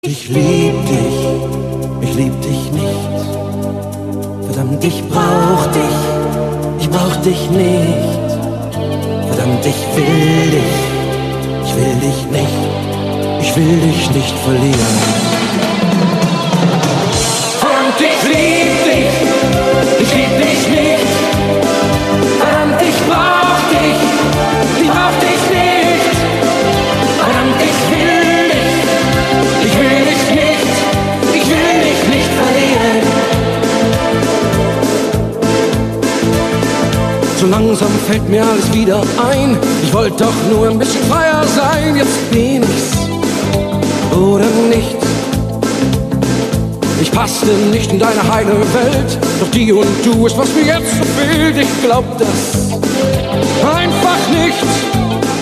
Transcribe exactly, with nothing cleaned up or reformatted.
Ich lieb dich, ich lieb dich nicht. Verdammt, ich brauch dich, ich brauch dich nicht. Verdammt, ich will dich, ich will dich nicht. Ich will dich nicht verlieren. Verdammt, ich lieb dich, ich lieb dich nicht. Verdammt, ich brauch dich, ich brauch dich nicht. Verdammt, ich will Ich will dich nicht, ich will dich nicht verlieren. So langsam fällt mir alles wieder ein. Ich wollte doch nur ein bisschen freier sein. Jetzt bin ich's oder nicht. Ich passte nicht in deine heile Welt. Doch die und du ist, was mir jetzt so fehlt. Ich glaub das einfach nicht.